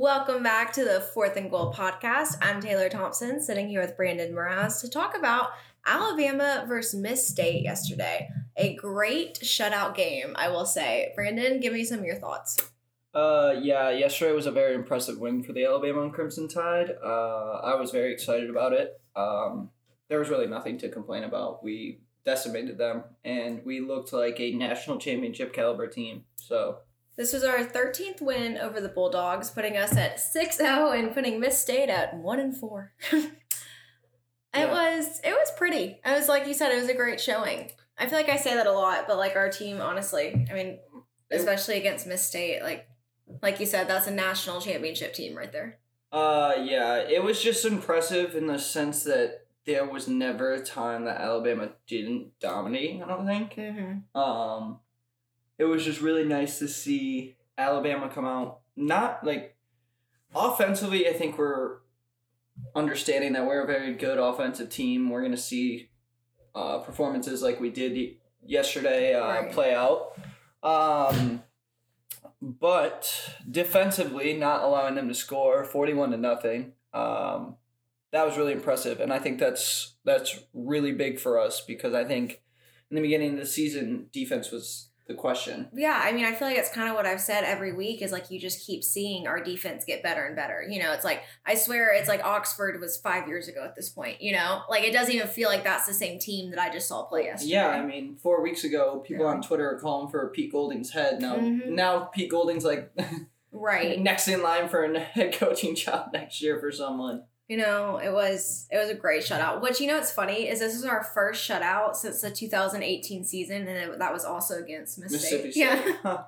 Welcome back to the Fourth and Goal podcast. I'm Taylor Thompson, sitting here with Brandon Mraz to talk about Alabama versus Miss State yesterday. A great shutout game, I will say. Brandon, give me some of your thoughts. Yesterday was a very impressive win for the Alabama Crimson Tide. I was very excited about it. There was really nothing to complain about. We decimated them, and we looked like a national championship caliber team. So this was our 13th win over the Bulldogs, putting us at 6-0 and putting Miss State at 1-4. It was pretty. I was like you said, it was a great showing. I feel like I say that a lot, but like our team, honestly, I mean, especially against Miss State, like you said, that's a national championship team right there. It was just impressive in the sense that there was never a time that Alabama didn't dominate, I don't think. Mm-hmm. It was just really nice to see Alabama come out. Not like offensively, I think we're understanding that we're a very good offensive team. We're going to see performances like we did yesterday play out. But defensively, not allowing them to score 41-0. That was really impressive, and I think that's really big for us because I think in the beginning of the season, defense was the question. Yeah, I mean, I feel like it's kind of what I've said every week is like you just keep seeing our defense get better and better. You know, it's like, I swear it's like Oxford was 5 years ago at this point, you know? Like, it doesn't even feel like that's the same team that I just saw play yesterday. Yeah, I mean, 4 weeks ago, people on Twitter are calling for Pete Golding's head. Now Pete Golding's like right next in line for a head coaching job next year for someone. You know, it was a great shutout. Which, you know, what's funny is this is our first shutout since the 2018 season, and that was also against Mississippi State. Yeah.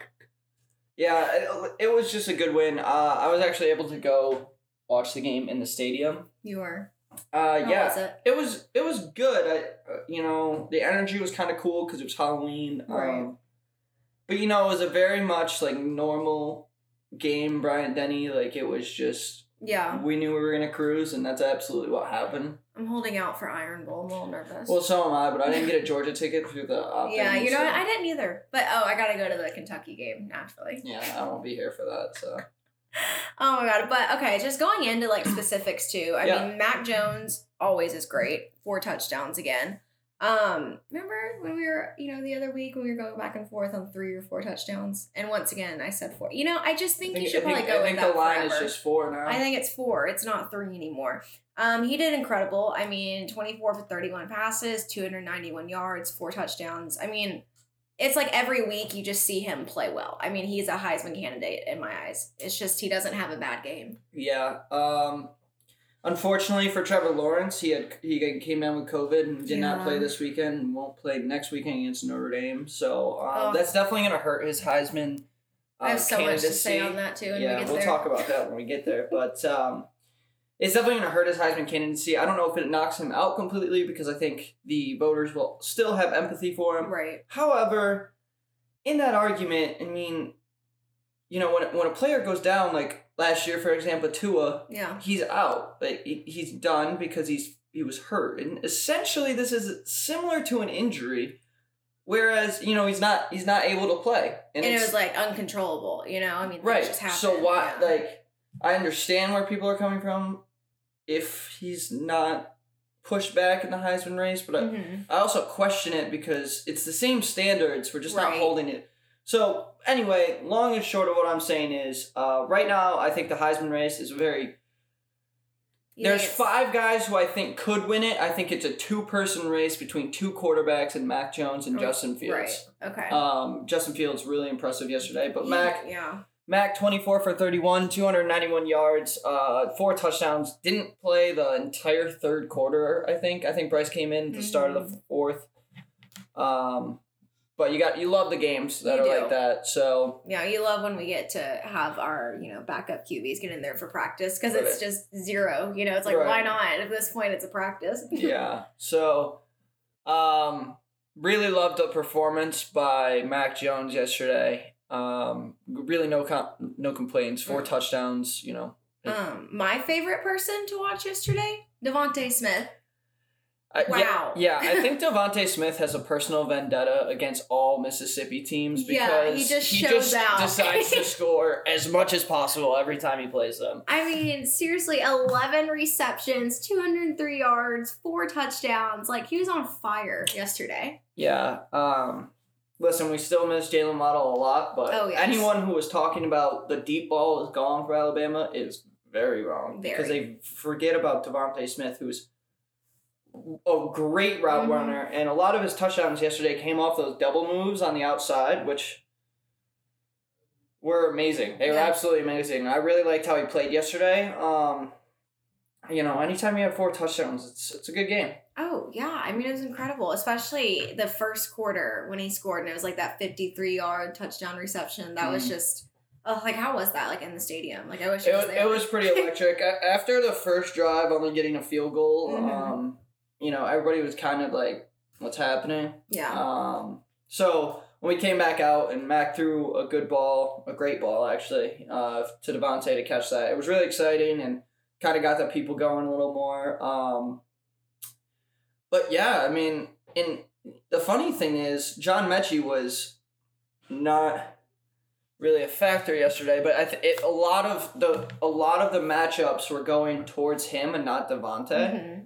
Yeah, it was just a good win. I was actually able to go watch the game in the stadium. You were. How was it? It was good. The energy was kind of cool because it was Halloween. Right. But it was a very much like normal game. Bryant-Denny, like it was just. Yeah. We knew we were going to cruise, and that's absolutely what happened. I'm holding out for Iron Bowl. I'm a little nervous. Well, so am I, but I didn't get a Georgia ticket through the opt-in. Yeah, you know what? I didn't either. But, I got to go to the Kentucky game, naturally. Yeah, I won't be here for that, so. Oh, my God. But, okay, just going into, specifics, too. I mean, Mac Jones always is great. 4 touchdowns again. Remember when we were, the other week when we were going back and forth on 3 or 4 touchdowns? And once again, I said 4. I just think you should probably go with that. I think the line forever. is just 4 now. I think it's 4. It's not 3 anymore. He did incredible. I mean, 24 for 31 passes, 291 yards, 4 touchdowns. I mean, it's like every week you just see him play well. I mean, he's a Heisman candidate in my eyes. It's just he doesn't have a bad game. Yeah. Unfortunately for Trevor Lawrence, he came down with COVID and did not play this weekend and won't play next weekend against Notre Dame. So that's definitely going to hurt his Heisman I have so much to say on that too when we get there. Yeah, we'll talk about that when we get there. But it's definitely going to hurt his Heisman candidacy. I don't know if it knocks him out completely because I think the voters will still have empathy for him. Right. However, in that argument, I mean, when a player goes down, like last year, for example, Tua, he's out. Like he's done because he was hurt, and essentially this is similar to an injury, whereas he's not able to play, and it was like uncontrollable. I mean, right? Just happened. So why? Like, I understand where people are coming from if he's not pushed back in the Heisman race, but I also question it because it's the same standards. We're just not holding it. So, anyway, long and short of what I'm saying is, right now, I think the Heisman race is there's 5 guys who I think could win it. I think it's a 2-person race between 2 quarterbacks and Mac Jones and Justin Fields. Right, okay. Justin Fields really impressive yesterday, but Mac 24 for 31, 291 yards, 4 touchdowns. Didn't play the entire third quarter, I think. I think Bryce came in at the start of the 4th. But you love the games that are like that, so... Yeah, you love when we get to have our, backup QBs get in there for practice, because it's just 0, it's like, why not? At this point, it's a practice. Yeah, so, really loved the performance by Mac Jones yesterday. Really no complaints, 4 touchdowns, My favorite person to watch yesterday, Devontae Smith. Wow. Yeah, I think Devontae Smith has a personal vendetta against all Mississippi teams because he just decides to score as much as possible every time he plays them. I mean, seriously, 11 receptions, 203 yards, 4 touchdowns. Like, he was on fire yesterday. Yeah. Listen, we still miss Jalen Waddle a lot, but anyone who was talking about the deep ball is gone for Alabama is very wrong. Because they forget about Devontae Smith, who's a great route runner, and a lot of his touchdowns yesterday came off those double moves on the outside, which were amazing. They were absolutely amazing. I really liked how he played yesterday. Anytime you have 4 touchdowns, it's a good game. Oh, yeah. I mean, it was incredible, especially the first quarter when he scored, and it was like that 53-yard touchdown reception. That was just... Oh, like, how was that, like, in the stadium? Like, I wish it was there. It was pretty electric. After the first drive, only getting a field goal, everybody was kind of like, what's happening? Yeah. So when we came back out and Mac threw a great ball, actually, to Devontae to catch that, it was really exciting and kind of got the people going a little more. But yeah, I mean, the funny thing is, John Mechie was not really a factor yesterday, but a lot of the matchups were going towards him and not Devontae.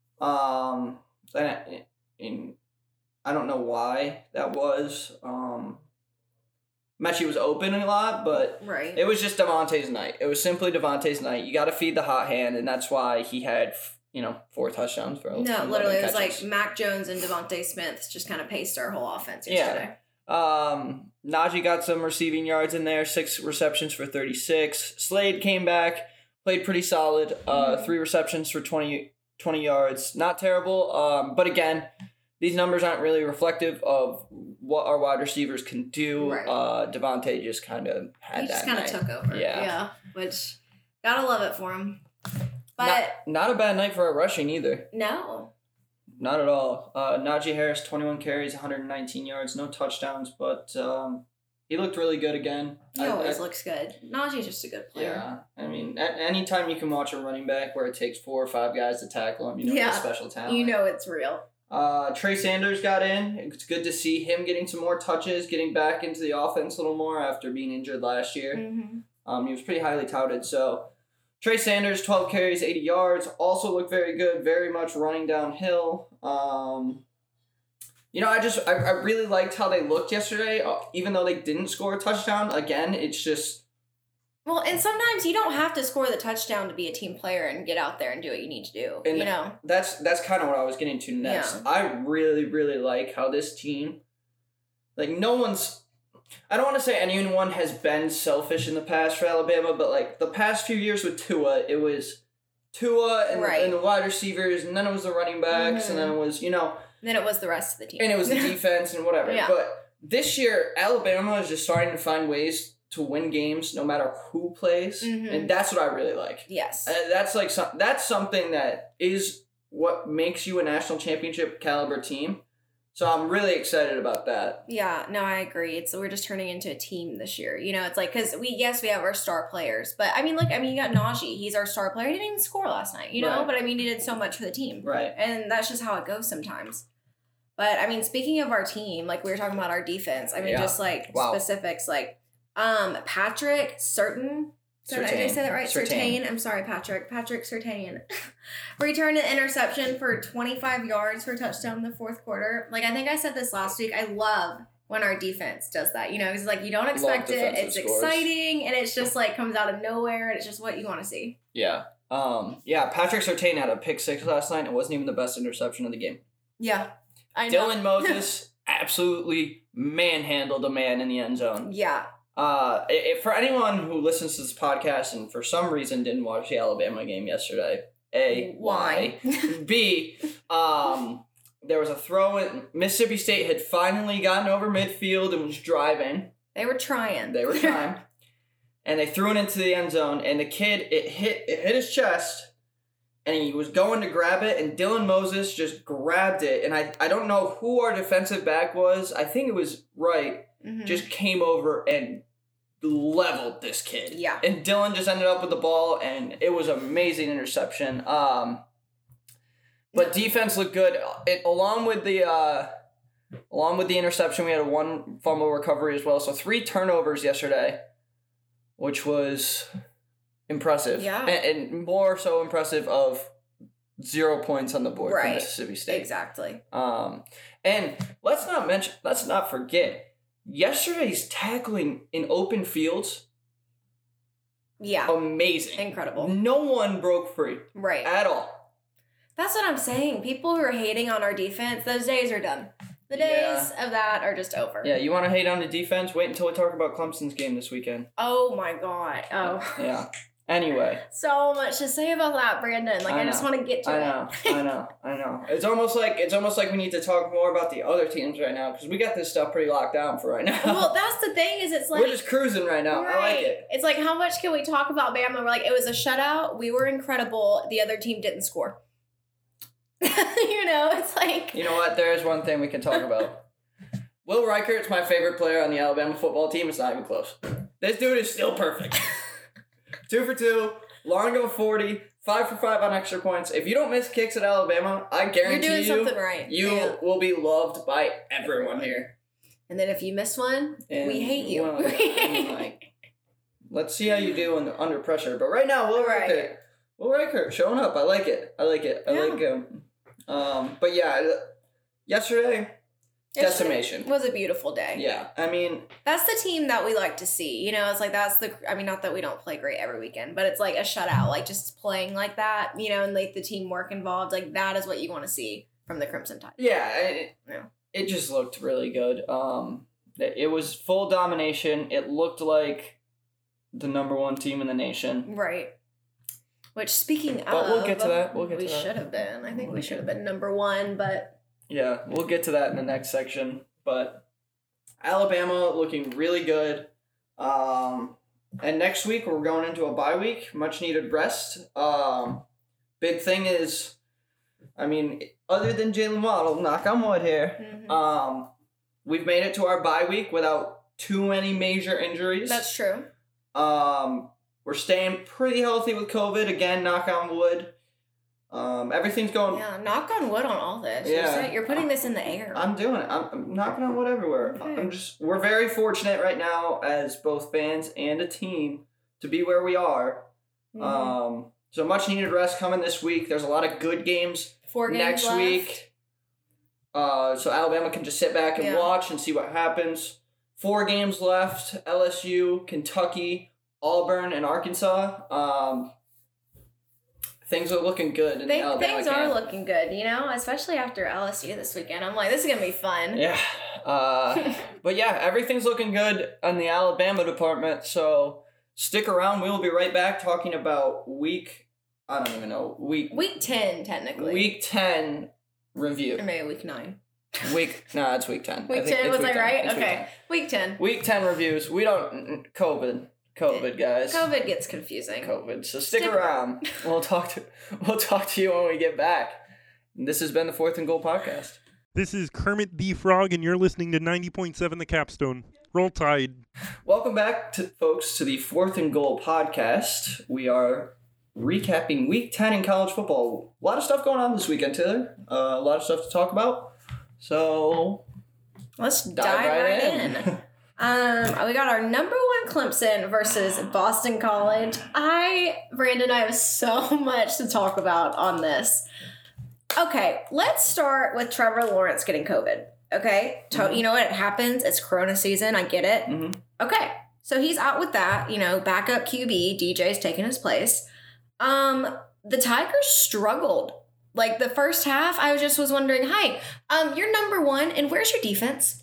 And I don't know why that was. Mechie was open a lot, but it was just Devontae's night. It was simply Devontae's night. You got to feed the hot hand, and that's why he had 4 touchdowns for. No, literally, it was like Mac Jones and Devontae Smith just kind of paced our whole offense yesterday. Yeah. Najee got some receiving yards in there, 6 receptions for 36. Slade came back, played pretty solid, 3 receptions for 20 yards. Not terrible, but again, these numbers aren't really reflective of what our wide receivers can do. Right. Devontae just kind of had that night. He just kind of took over. Yeah, which, gotta love it for him. But not a bad night for our rushing either. No. Not at all. Najee Harris, 21 carries, 119 yards, no touchdowns, but he looked really good again. He always looks good. Najee's just a good player. Yeah. I mean, anytime you can watch a running back where it takes 4 or 5 guys to tackle him, he's special talent. It's real. Trey Sanders got in. It's good to see him getting some more touches, getting back into the offense a little more after being injured last year. He was pretty highly touted, so... Trey Sanders, 12 carries, 80 yards, also looked very good, very much running downhill. I really liked how they looked yesterday, even though they didn't score a touchdown. Again, it's just... Well, and sometimes you don't have to score the touchdown to be a team player and get out there and do what you need to do, and That's kind of what I was getting to next. Yeah. I really, really like how this team... Like, no one's... I don't want to say anyone has been selfish in the past for Alabama, but like the past few years with Tua, it was Tua and the wide receivers, and then it was the running backs, and then it was, Then it was the rest of the team. And it was the defense and whatever. Yeah. But this year, Alabama is just starting to find ways to win games no matter who plays, and that's what I really like. Yes. That's something that is what makes you a national championship caliber team. So I'm really excited about that. Yeah, no, I agree. We're just turning into a team this year. It's like, because we have our star players. But, you got Najee. He's our star player. He didn't even score last night, But, he did so much for the team. Right. And that's just how it goes sometimes. But, speaking of our team, like, we were talking about our defense. Specifics, like, Patrick Surtain. Did I say that right? Surtain. I'm sorry, Patrick. Patrick Surtain. Returned an interception for 25 yards for a touchdown in the fourth quarter. Like, I think I said this last week. I love when our defense does that. It's like you don't expect it. It's exciting. And it's just like comes out of nowhere. And it's just what you want to see. Yeah. Patrick Surtain had a pick 6 last night. It wasn't even the best interception of the game. Yeah. I know. Dylan Moses absolutely manhandled a man in the end zone. Yeah. For anyone who listens to this podcast and for some reason didn't watch the Alabama game yesterday, A, why? B, there was a throw in. Mississippi State had finally gotten over midfield and was driving. They were trying. And they threw it into the end zone, and the kid, it hit his chest, and he was going to grab it, and Dylan Moses just grabbed it, and I don't know who our defensive back was. I think it was Wright. Just came over and leveled this kid. Yeah. And Dylan just ended up with the ball, and it was an amazing interception. But defense looked good. Along with the interception, we had a 1 fumble recovery as well. So 3 turnovers yesterday, which was impressive. Yeah. And more so impressive of 0 points on the board for Mississippi State. Exactly. And let's not forget, yesterday's tackling in open fields. Yeah. Amazing. Incredible. No one broke free. Right. At all. That's what I'm saying. People who are hating on our defense, those days are done. The days of that are just over. Yeah, you want to hate on the defense? Wait until we talk about Clemson's game this weekend. Oh my God. Oh. Yeah. Anyway. So much to say about that, Brandon. Like, I just want to get to it. I know. It's almost like we need to talk more about the other teams right now because we got this stuff pretty locked down for right now. Well, that's the thing is it's like... We're just cruising right now. Right. I like it. It's like, how much can we talk about Bama? We're like, it was a shutout. We were incredible. The other team didn't score. It's like... You know what? There is one thing we can talk about. Will Reichert's my favorite player on the Alabama football team. It's not even close. This dude is still perfect. 2 for 2, long of a 40, 5 for 5 on extra points. If you don't miss kicks at Alabama, I guarantee you're doing something right. You will be loved by everyone here. And then if you miss one, we hate you. Let's see how you do under pressure. But right now, Will Reichert showing up. I like it. I like him. But yeah, yesterday. Decimation. It was a beautiful day. Yeah. I mean... That's the team that we like to see. It's like not that we don't play great every weekend, but it's like a shutout. Like just playing like that, and like the teamwork involved. Like that is what you want to see from the Crimson Tide. Yeah. It just looked really good. It was full domination. It looked like the number 1 team in the nation. Right. Which speaking of... But we'll get to that. We should have been. I think we should have been number 1, but... Yeah, we'll get to that in the next section. But Alabama looking really good. And next week we're going into a bye week, much needed rest. Big thing is, other than Jalen Waddle, knock on wood here, we've made it to our bye week without too many major injuries. That's true. We're staying pretty healthy with COVID. Again, knock on wood. Everything's going... Yeah, knock on wood on all this. Yeah. You're putting this in the air. I'm doing it. I'm knocking on wood everywhere. Okay. We're very fortunate right now as both fans and a team to be where we are. Mm-hmm. So much needed rest coming this week. There's a lot of good games 4 games next left. week. So Alabama can just sit back and watch and see what happens. 4 games left. LSU, Kentucky, Auburn, and Arkansas. Things are looking good in the Alabama Things camp. are looking good, especially after LSU this weekend. I'm like, this is going to be fun. Yeah. But yeah, everything's looking good in the Alabama department, so stick around. We will be right back talking about week 10, technically. Week 10 review. Or maybe week 9. It's week 10. Week 10, was I right? Okay. Week 10. Week 10 reviews. We don't... COVID, guys. COVID gets confusing. So stick around. We'll talk to you when we get back. This has been the 4th and Goal podcast. This is Kermit the Frog, and you're listening to 90.7 The Capstone. Roll Tide. Welcome back, folks, to the 4th and Goal podcast. We are recapping Week 10 in college football. A lot of stuff going on this weekend, Taylor. A lot of stuff to talk about. So let's dive right in. We got our number 1 Clemson versus Boston College. Brandon, I have so much to talk about on this. Okay, let's start with Trevor Lawrence getting COVID. Okay, You know what? It happens. It's Corona season. I get it. Mm-hmm. Okay, so he's out with that. Backup QB. DJ's taking his place. The Tigers struggled. Like the first half, I was wondering, hi, you're number 1, and where's your defense?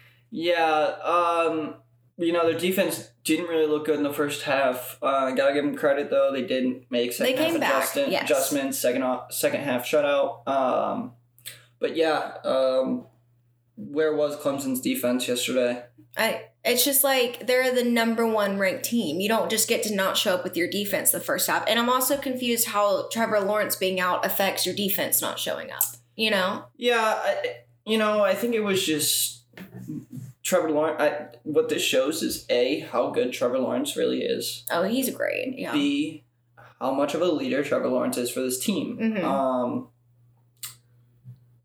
Yeah, their defense didn't really look good in the first half. Gotta give them credit, though. They did make second half adjustments, second half shutout. But yeah, where was Clemson's defense yesterday? It's just like they're the number 1 ranked team. You don't just get to not show up with your defense the first half. And I'm also confused how Trevor Lawrence being out affects your defense not showing up, Yeah, I think it was just... Trevor Lawrence, what this shows is A, how good Trevor Lawrence really is. Oh, he's great, yeah. B, how much of a leader Trevor Lawrence is for this team. Mm-hmm.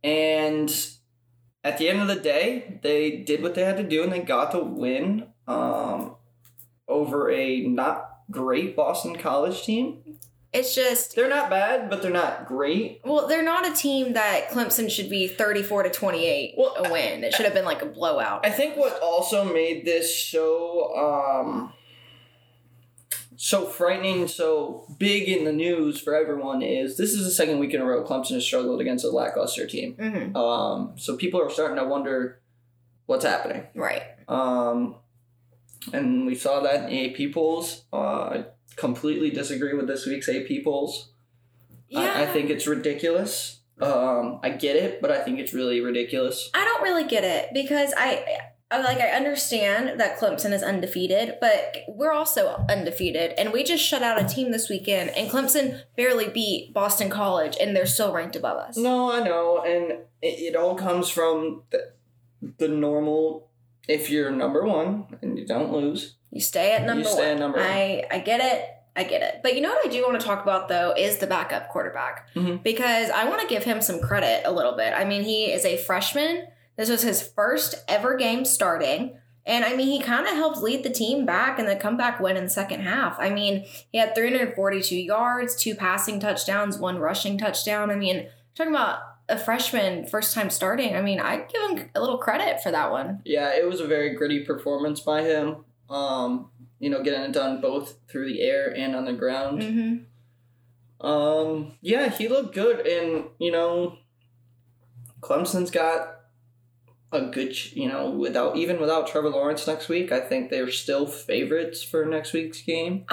And at the end of the day, they did what they had to do, and they got the win over a not great Boston College team. It's just... They're not bad, but they're not great. Well, they're not a team that Clemson should be 34-28 a win. It should have been like a blowout. I think what also made this so frightening, so big in the news for everyone is this is the second week in a row Clemson has struggled against a lackluster team. Mm-hmm. So people are starting to wonder what's happening. Right. And we saw that in AP polls. I completely disagree with this week's AP polls. Yeah. I think it's ridiculous. I get it, but I think it's really ridiculous. I don't really get it because I understand that Clemson is undefeated, but we're also undefeated, and we just shut out a team this weekend, and Clemson barely beat Boston College, and they're still ranked above us. No, I know, and it all comes from the normal. If you're number one and you don't lose, you stay at number one. I get it. But you know what I do want to talk about, though, is the backup quarterback. Mm-hmm. Because I want to give him some credit a little bit. I mean, he is a freshman. This was his first ever game starting. And, I mean, he kind of helped lead the team back in the comeback win in the second half. I mean, he had 342 yards, 2 passing touchdowns, 1 rushing touchdown. I mean, talking about a freshman first time starting. I mean, I give him a little credit for that one. Yeah, it was a very gritty performance by him. Getting it done both through the air and on the ground. Mm-hmm. Yeah, he looked good, and Clemson's got a good, without Trevor Lawrence next week, I think they're still favorites for next week's game.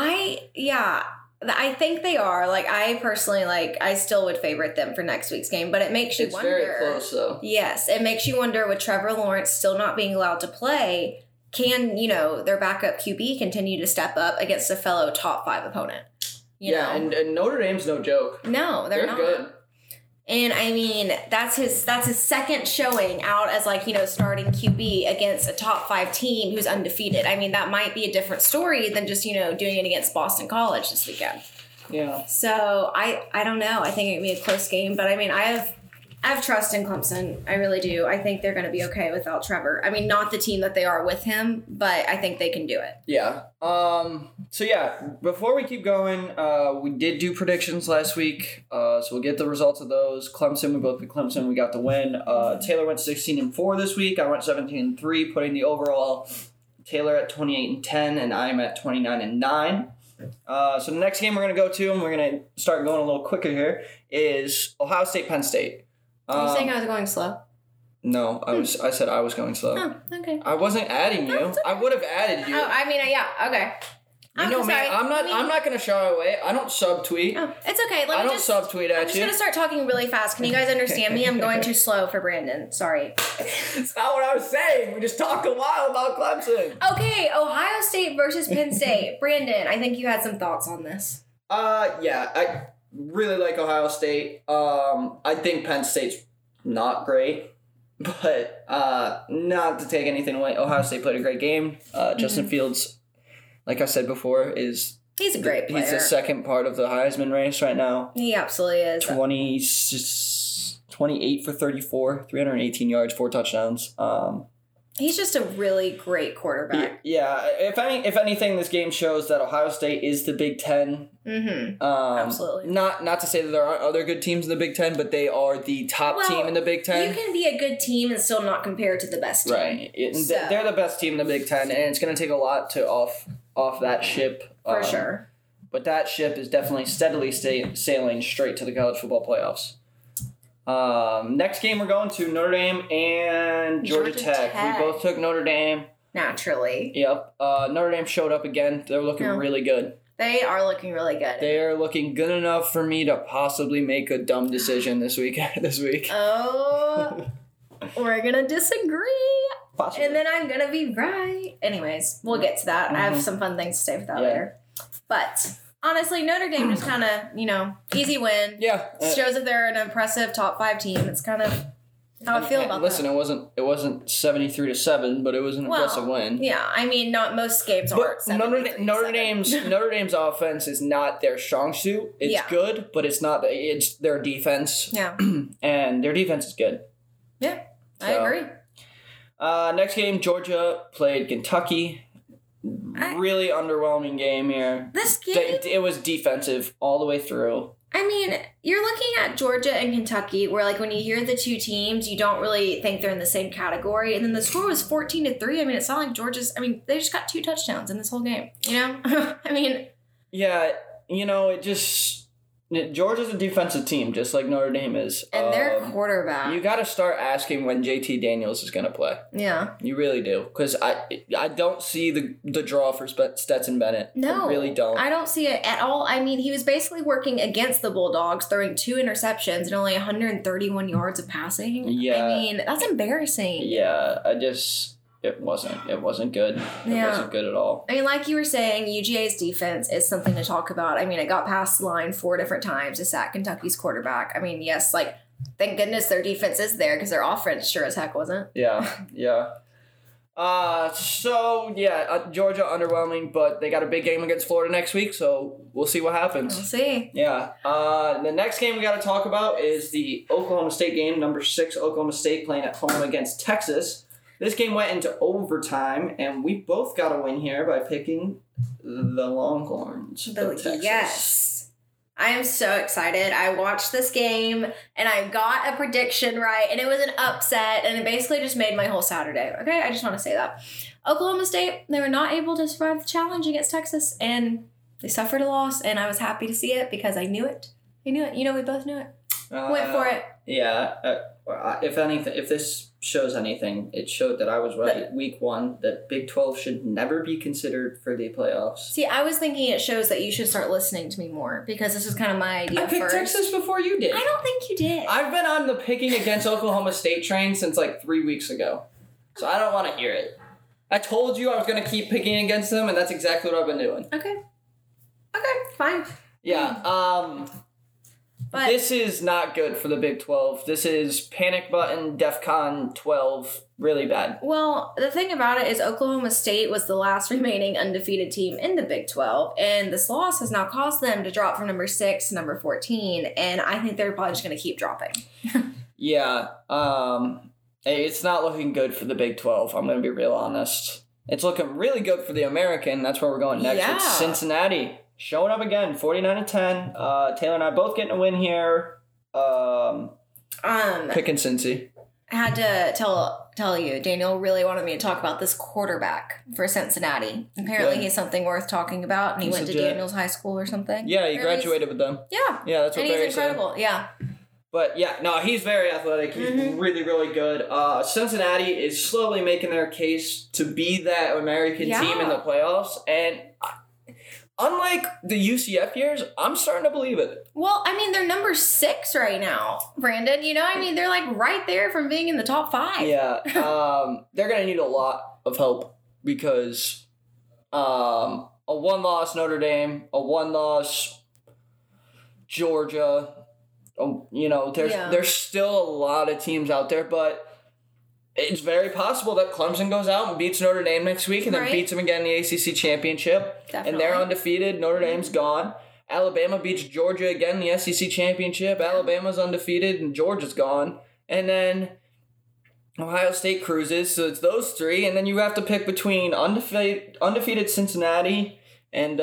I think they are. Like, I personally, I still would favorite them for next week's game, but it makes you wonder. It's very close, though. Yes, it makes you wonder with Trevor Lawrence still not being allowed to play, can, their backup QB continue to step up against a fellow top 5 opponent? You know? And Notre Dame's no joke. No, they're not. Good. And, I mean, that's his second showing out as, starting QB against a top 5 team who's undefeated. I mean, that might be a different story than just, doing it against Boston College this weekend. Yeah. So, I don't know. I think it would be a close game. But, I mean, I have trust in Clemson. I really do. I think they're going to be okay without Trevor. I mean, not the team that they are with him, but I think they can do it. Yeah. Before we keep going, we did do predictions last week, so we'll get the results of those. Clemson, we both picked Clemson. We got the win. Taylor went 16-4 this week. I went 17-3, putting the overall Taylor at 28-10, and I'm at 29-9. So the next game we're going to go to, and we're going to start going a little quicker here, is Ohio State, Penn State. Are you saying I was going slow? No, I said I was going slow. Oh, okay. I wasn't adding you. Okay. I would have added you. Oh, I mean, yeah, okay. I'm not going to shy away. I don't subtweet. Oh, it's okay. I don't subtweet at you. I'm just going to start talking really fast. Can you guys understand me? I'm going too slow for Brandon. Sorry. It's not what I was saying. We just talked a while about Clemson. Okay, Ohio State versus Penn State. Brandon, I think you had some thoughts on this. Yeah, I really like Ohio State. I think Penn State's not great, but not to take anything away. Ohio State played a great game. Justin Fields, like I said before, he's a great player. He's the second part of the Heisman race right now. He absolutely is. 28 for 34, 318 yards, 4 touchdowns. He's just a really great quarterback. Yeah. If anything, this game shows that Ohio State is the Big Ten. Mm-hmm. Absolutely. Not to say that there aren't other good teams in the Big Ten, but they are the top team in the Big Ten. You can be a good team and still not compare to the best team. Right. They're the best team in the Big Ten, and it's going to take a lot to off that ship. For sure. But that ship is definitely steadily sailing straight to the college football playoffs. Next game we're going to Notre Dame and Georgia Tech. We both took Notre Dame. Naturally. Yep. Notre Dame showed up again. They're looking really good. They are looking really good. They are looking good enough for me to possibly make a dumb decision this week. Oh, we're gonna disagree. Possibly. And then I'm gonna be right. Anyways, we'll get to that. I have some fun things to say for that later. But honestly, Notre Dame just kind of, easy win. Yeah. Shows that they're an impressive top 5 team. It's kind of how I feel about that. Listen, it wasn't 73-7, but it was an impressive win. Yeah, I mean, not most games aren't 73-7. Notre Dame's offense is not their strong suit. It's good, but it's not. It's their defense. Yeah. And their defense is good. Yeah, I agree. Next game, Georgia played Kentucky. Really underwhelming game here. This game... It was defensive all the way through. I mean, you're looking at Georgia and Kentucky, where, like, when you hear the two teams, you don't really think they're in the same category. And then the score was 14-3. I mean, it's not like Georgia's... I mean, they just got 2 touchdowns in this whole game, you know? I mean... Yeah, it just... Georgia's a defensive team, just like Notre Dame is. And their quarterback. You got to start asking when JT Daniels is going to play. Yeah. You really do. Because I don't see the draw for Stetson Bennett. No. I really don't. I don't see it at all. I mean, he was basically working against the Bulldogs, throwing 2 interceptions and only 131 yards of passing. Yeah. I mean, that's embarrassing. Yeah, It wasn't good. It wasn't good at all. I mean, like you were saying, UGA's defense is something to talk about. I mean, it got past the line 4 different times to sack Kentucky's quarterback. I mean, yes, like, thank goodness their defense is there because their offense sure as heck wasn't. Yeah. Georgia underwhelming, but they got a big game against Florida next week, so we'll see what happens. We'll see. Yeah. The next game we got to talk about is the Oklahoma State game, number 6 Oklahoma State playing at home against Texas. This game went into overtime, and we both got a win here by picking the Longhorns of Texas. Yes. I am so excited. I watched this game, and I got a prediction right, and it was an upset, and it basically just made my whole Saturday. Okay? I just want to say that. Oklahoma State, they were not able to survive the challenge against Texas, and they suffered a loss, and I was happy to see it because I knew it. We both knew it. Went for it. Yeah. If this shows anything, it showed that I was right. Week 1, that Big 12 should never be considered for the playoffs. See, I was thinking it shows that you should start listening to me more because this is kind of my idea. I picked Texas before you did. I don't think you did. I've been on the picking against Oklahoma State train since like 3 weeks ago, so I don't want to hear it. I told you I was going to keep picking against them, and that's exactly what I've been doing. Okay, fine. Yeah. But this is not good for the Big 12. This is panic button, DEFCON 12, really bad. Well, the thing about it is Oklahoma State was the last remaining undefeated team in the Big 12, and this loss has now caused them to drop from number 6 to number 14, and I think they're probably just going to keep dropping. Yeah. It's not looking good for the Big 12. I'm going to be real honest. It's looking really good for the American. That's where we're going next. Yeah. It's Cincinnati. Showing up again, 49-10. Taylor and I both getting a win here. Picking Cincy. I had to tell you, Daniel really wanted me to talk about this quarterback for Cincinnati. Apparently he's something worth talking about, and he went to Daniels High School or something. Yeah, he graduated with them. Yeah. Yeah, that's what Barry said. And he's incredible, yeah. But yeah, no, he's very athletic. He's really, really good. Cincinnati is slowly making their case to be that American team in the playoffs, and unlike the UCF years, I'm starting to believe it. Well, I mean, they're number 6 right now, Brandon. You know, I mean, they're like right there from being in the top 5. Yeah. They're going to need a lot of help because a 1-loss Notre Dame, a 1-loss Georgia, there's still a lot of teams out there, but it's very possible that Clemson goes out and beats Notre Dame next week and then beats them again in the ACC Championship. Definitely. And they're undefeated. Notre Dame's gone. Alabama beats Georgia again in the SEC Championship. Alabama's undefeated and Georgia's gone. And then Ohio State cruises. So it's those 3. And then you have to pick between undefeated Cincinnati and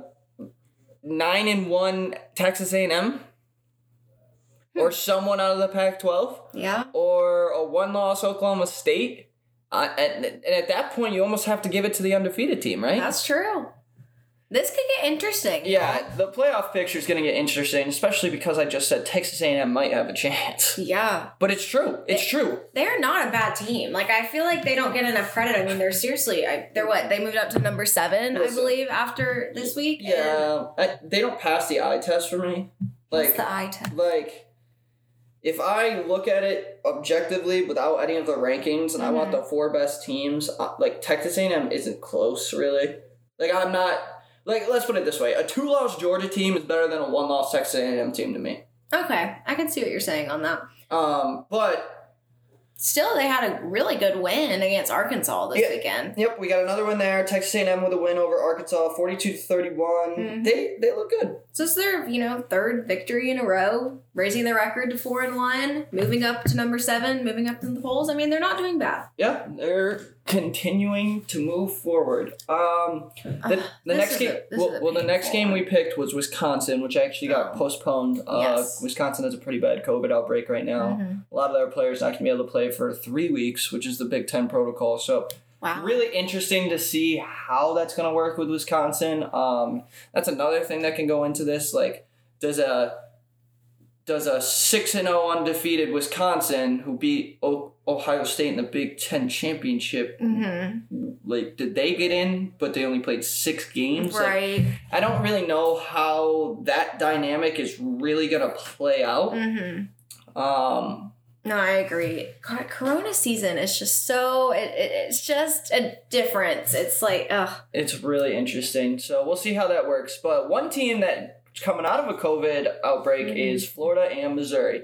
9-1 Texas A&M. Or someone out of the Pac-12. Yeah. Or a 1-loss Oklahoma State. And at that point, you almost have to give it to the undefeated team, right? That's true. This could get interesting. Yeah, the playoff picture is going to get interesting, especially because I just said Texas A&M might have a chance. Yeah. But it's true. It's true. They're not a bad team. Like, I feel like they don't get enough credit. I mean, they're seriously, they're what? They moved up to number 7, I believe, after this week? Yeah. They don't pass the eye test for me. What's the eye test? Like, if I look at it objectively without any of the rankings and I want the 4 best teams, like Texas A&M isn't close, really. Like, I'm not... Like, let's put it this way. A 2-loss Georgia team is better than a 1-loss Texas A&M team to me. Okay. I can see what you're saying on that. But still, they had a really good win against Arkansas this weekend. Yep, we got another win there. Texas A&M with a win over Arkansas, 42-31. Mm-hmm. They look good. So it's their, third victory in a row, raising their record to 4-1, moving up to number 7, moving up in the polls. I mean, they're not doing bad. Yeah, they're continuing to move forward. The next game we picked was Wisconsin, which actually got postponed. Yes. Wisconsin has a pretty bad COVID outbreak right now. Mm-hmm. A lot of their players not going to be able to play for 3 weeks, which is the Big Ten protocol. So really interesting to see how that's going to work with Wisconsin. That's another thing that can go into this. Like, does a 6-0 undefeated Wisconsin who beat Ohio State in the Big Ten championship, like, did they get in, but they only played 6 games? Right. Like, I don't really know how that dynamic is really going to play out. Mm-hmm. No, I agree. God, Corona season is just so... It's just a difference. It's like, ugh. It's really interesting. So we'll see how that works. But one team that's coming out of a COVID outbreak is Florida and Missouri.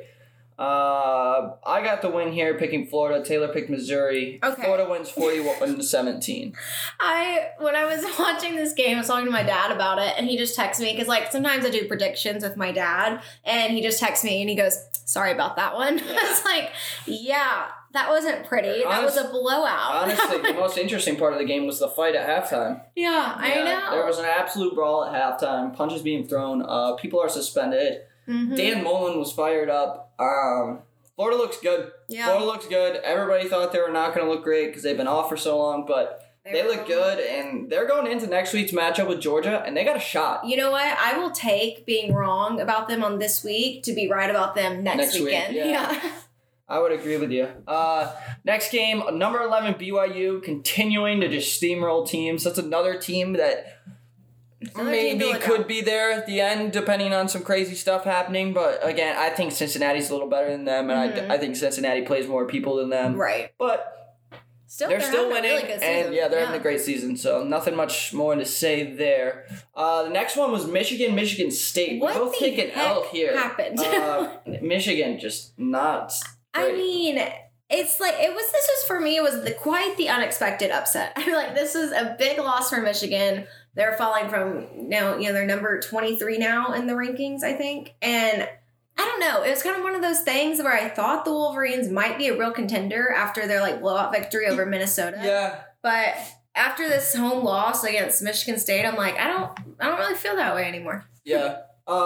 I got the win here picking Florida. Taylor picked Missouri. Okay. Florida wins 41-17. When I was watching this game, I was talking to my dad about it, and he just texted me, because like sometimes I do predictions with my dad, and he just texts me and he goes, "Sorry about that one." Yeah. I was like, yeah, that wasn't pretty. That was a blowout. Honestly, the most interesting part of the game was the fight at halftime. Yeah, I know. There was an absolute brawl at halftime. Punches being thrown. People are suspended. Mm-hmm. Dan Mullen was fired up. Florida looks good. Yeah. Florida looks good. Everybody thought they were not going to look great because they've been off for so long, but they look good, and they're going into next week's matchup with Georgia, and they got a shot. You know what? I will take being wrong about them on this week to be right about them next weekend. Week, yeah. I would agree with you. Next game, number 11 BYU continuing to just steamroll teams. That's another team that maybe could be there at the end, depending on some crazy stuff happening. But again, I think Cincinnati's a little better than them, and I think Cincinnati plays more people than them. Right. But they're still winning, really good season. And they're having a great season. So nothing much more to say there. The next one was Michigan State. What we both take an L here. Happened? Michigan just not. Great. I mean, it's like this was for me. It was quite the unexpected upset. I feel like this is a big loss for Michigan. They're falling from now, they're number 23 now in the rankings, I think. And I don't know. It was kind of one of those things where I thought the Wolverines might be a real contender after their blowout victory over Minnesota. Yeah. But after this home loss against Michigan State, I'm like, I don't really feel that way anymore. Yeah.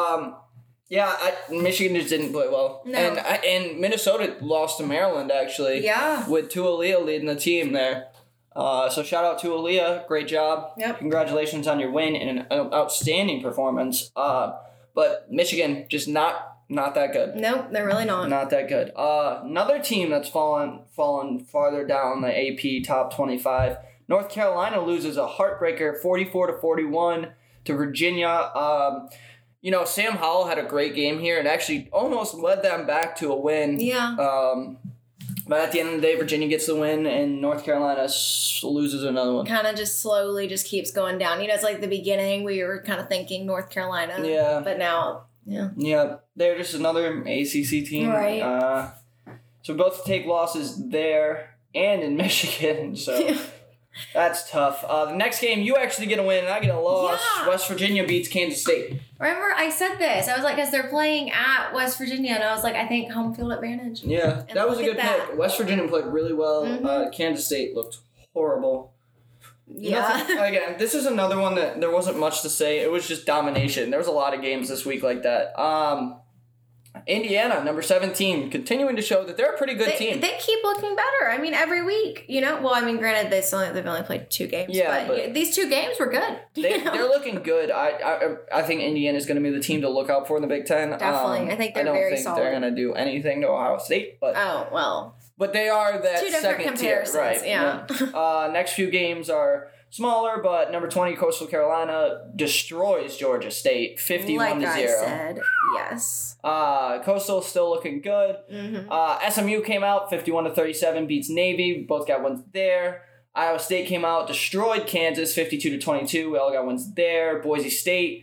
Michigan just didn't play well. No. And Minnesota lost to Maryland, actually. Yeah. With Tualia leading the team there. So shout out to Aaliyah. Great job. Yep. Congratulations on your win and an outstanding performance. But Michigan just not that good. Nope, they're really not. Not that good. Another team that's fallen farther down the AP top 25. North Carolina loses a heartbreaker 44-41 to Virginia. Sam Howell had a great game here and actually almost led them back to a win. Yeah. But at the end of the day, Virginia gets the win, and North Carolina loses another one. Kind of just slowly just keeps going down. It's like the beginning we were kind of thinking North Carolina. Yeah. But now, yeah. Yeah, they're just another ACC team. Right. So we both take losses there and in Michigan, so that's tough. The next game, you actually get a win, and I get a loss. Yeah. West Virginia beats Kansas State. Remember, I said this. I was like, because they're playing at West Virginia, and I was like, I think home field advantage. Yeah, and that was a good pick. West Virginia played really well. Mm-hmm. Kansas State looked horrible. Yeah. Again, this is another one that there wasn't much to say. It was just domination. There was a lot of games this week like that. Indiana, number 17, continuing to show that they're a pretty good team. They keep looking better. I mean, every week, Well, I mean, granted, they've only played 2 games. Yeah, but these 2 games were good. They're looking good. I think Indiana's going to be the team to look out for in the Big Ten. Definitely. I think they're very solid. I don't think they're going to do anything to Ohio State. But oh, well. But they are that second tier. Right. Yeah. Next few games are smaller, but number 20, Coastal Carolina, destroys Georgia State 51-0. Like I said, yes. Coastal still looking good. Mm-hmm. SMU came out 51-37, beats Navy. Both got wins there. Iowa State came out, destroyed Kansas 52-22. We all got wins there. Boise State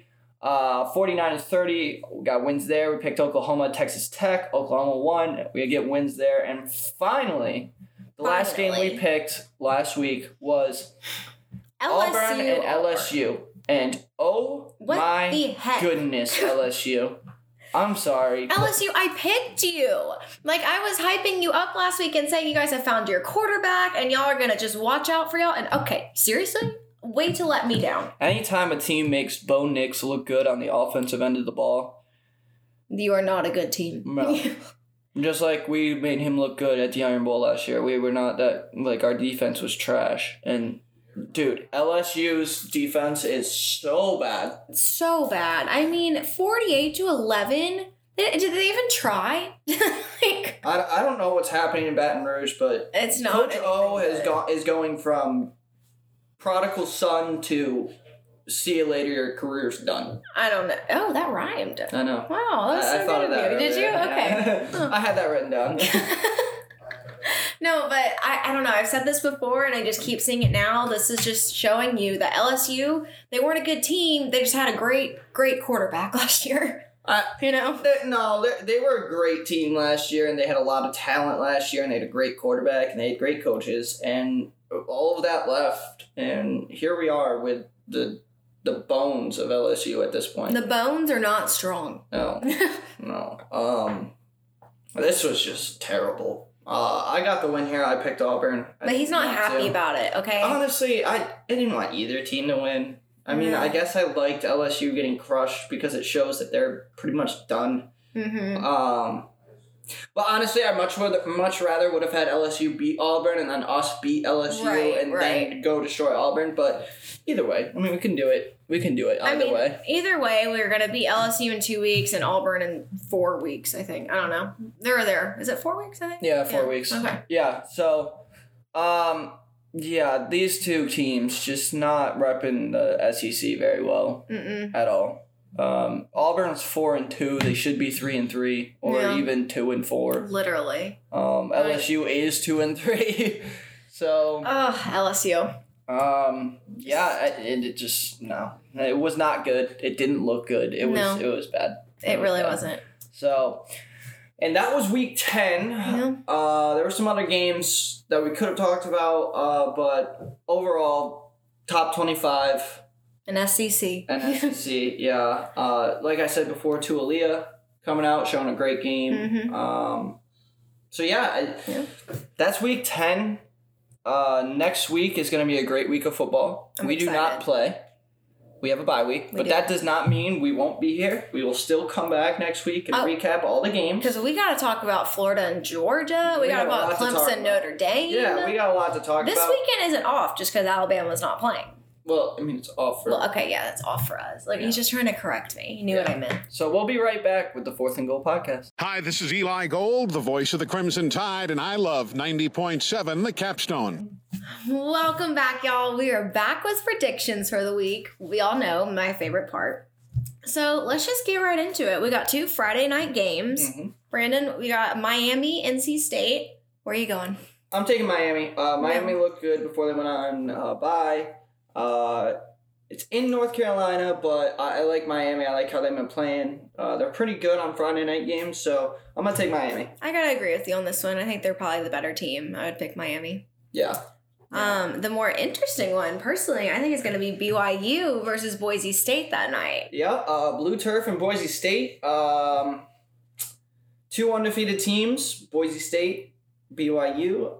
49-30, we got wins there. We picked Oklahoma, Texas Tech. Oklahoma won. We get wins there. And finally, the last game we picked last week was Auburn and LSU. And my goodness, LSU. I'm sorry. LSU, I picked you. Like, I was hyping you up last week and saying you guys have found your quarterback and y'all are going to just watch out for y'all. And okay, seriously? Way to let me down. Anytime a team makes Bo Nix look good on the offensive end of the ball, you are not a good team. No. Just like we made him look good at the Iron Bowl last year. We were not that, like, our defense was trash. And, dude, LSU's defense is so bad. So bad. I mean, 48-11. Did they even try? Like, I don't know what's happening in Baton Rouge, but it's not. Coach O is going from prodigal son to see you later, your career's done. I don't know. Oh, that rhymed. I know. Wow, that's so thought of that. Did you? Okay. I had that written down. No, but I don't know. I've said this before, and I just keep seeing it now. This is just showing you that LSU, they weren't a good team. They just had a great quarterback last year. You know? They were a great team last year, and they had a lot of talent last year, and they had a great quarterback, and they had great coaches, and all of that left, and here we are with the bones of LSU at this point. The bones are not strong. No. This was just terrible. I got the win here. I picked Auburn. But he's not happy about it, okay? Honestly, I didn't want either team to win. I mean, I guess I liked LSU getting crushed because it shows that they're pretty much done. Mm-hmm. But honestly, I much rather would have had LSU beat Auburn and then us beat LSU and then go destroy Auburn. But either way, I mean, we can do it. We can do it either way. Either way, we're going to beat LSU in 2 weeks and Auburn in 4 weeks, I think. I don't know. They're there. Is it 4 weeks, I think? Yeah, 4 weeks. Okay. Yeah, so, these two teams just not repping the SEC very well at all. Auburn's 4-2. They should be 3-3 or even 2-4. Literally. LSU is 2-3. So. LSU. It just it was not good. It didn't look good. It was bad. It really wasn't. So, and that was week 10. Yeah. There were some other games that we could have talked about, but overall, top 25. An SEC, yeah. Like I said before, Tualia coming out, showing a great game. Mm-hmm. That's week 10. Next week is going to be a great week of football. We do not play. We have a bye week, but that does not mean we won't be here. We will still come back next week and recap all the games. Because we got to talk about Florida and Georgia. We got to talk about Clemson, Notre Dame. Yeah, we got a lot to talk about. This weekend isn't off just because Alabama's not playing. Well, I mean, it's off for... Well, okay, yeah, that's off for us. Like, he's just trying to correct me. He knew what I meant. So we'll be right back with the 4th and Goal podcast. Hi, this is Eli Gold, the voice of the Crimson Tide, and I love 90.7 The Capstone. Welcome back, y'all. We are back with predictions for the week. We all know my favorite part. So let's just get right into it. We got 2 Friday night games. Mm-hmm. Brandon, we got Miami, NC State. Where are you going? I'm taking Miami. Miami looked good before they went on bye. It's in North Carolina, but I like Miami. I like how they've been playing. They're pretty good on Friday night games, so I'm going to take Miami. I got to agree with you on this one. I think they're probably the better team. I would pick Miami. Yeah. The more interesting one, personally, I think is going to be BYU versus Boise State that night. Yeah, Blue Turf and Boise State. 2 undefeated teams, Boise State, BYU.